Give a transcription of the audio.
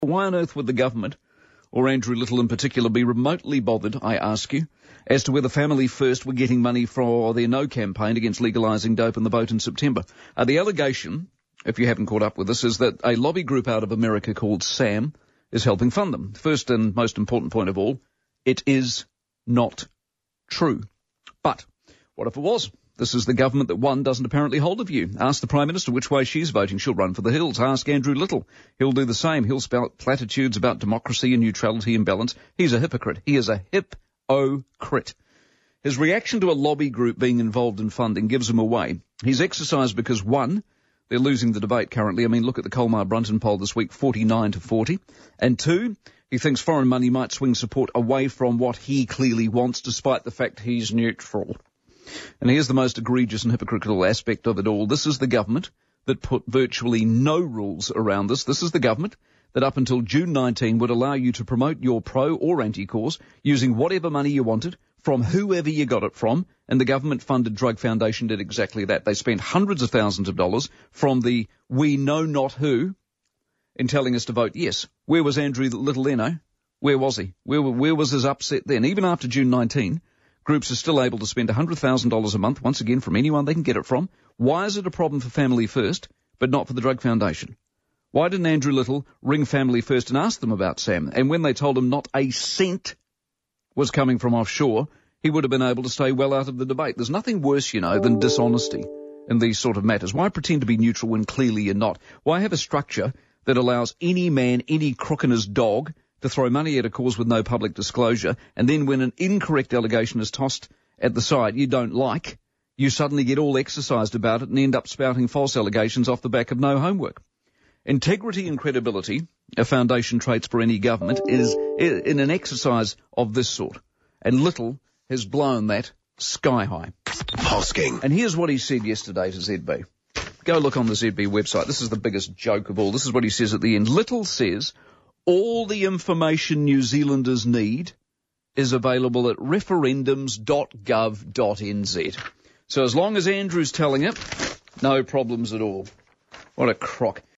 Why on earth would the government, or Andrew Little in particular, be remotely bothered, I ask you, as to whether Family First were getting money for their No campaign against legalising dope in the vote in September? The allegation, if you haven't caught up with this, is that a lobby group out of America called SAM is helping fund them. First and most important point of all, it is not true. But what if it was? This is the government that won doesn't apparently hold a view. Ask the Prime Minister which way she's voting. She'll run for the hills. Ask Andrew Little. He'll do the same. He'll spout platitudes about democracy and neutrality and balance. He's a hypocrite. He is a hip-o-crit. His reaction to a lobby group being involved in funding gives him away. He's exercised because, one, they're losing the debate currently. I mean, look at the Colmar-Brunton poll this week, 49-40. And two, he thinks foreign money might swing support away from what he clearly wants, despite the fact he's neutral. And here's the most egregious and hypocritical aspect of it all. This is the government that put virtually no rules around this. This is the government that up until June 19 would allow you to promote your pro or anti-cause using whatever money you wanted from whoever you got it from. And the government-funded Drug Foundation did exactly that. They spent hundreds of thousands of dollars from the we know not who in telling us to vote yes. Where was Andrew Little then, eh? Where was he? Where was his upset then? Even after June 19, groups are still able to spend $100,000 a month, once again, from anyone they can get it from. Why is it a problem for Family First, but not for the Drug Foundation? Why didn't Andrew Little ring Family First and ask them about Sam? And when they told him not a cent was coming from offshore, he would have been able to stay well out of the debate. There's nothing worse, than dishonesty in these sort of matters. Why pretend to be neutral when clearly you're not? Why have a structure that allows any man, any crook and his dog to throw money at a cause with no public disclosure, and then when an incorrect allegation is tossed at the side you don't like, you suddenly get all exercised about it and end up spouting false allegations off the back of no homework? Integrity and credibility are foundation traits for any government is in an exercise of this sort. And Little has blown that sky high. Hosking. And here's what he said yesterday to ZB. Go look on the ZB website. This is the biggest joke of all. This is what he says at the end. Little says all the information New Zealanders need is available at referendums.gov.nz. So as long as Andrew's telling it, no problems at all. What a crock.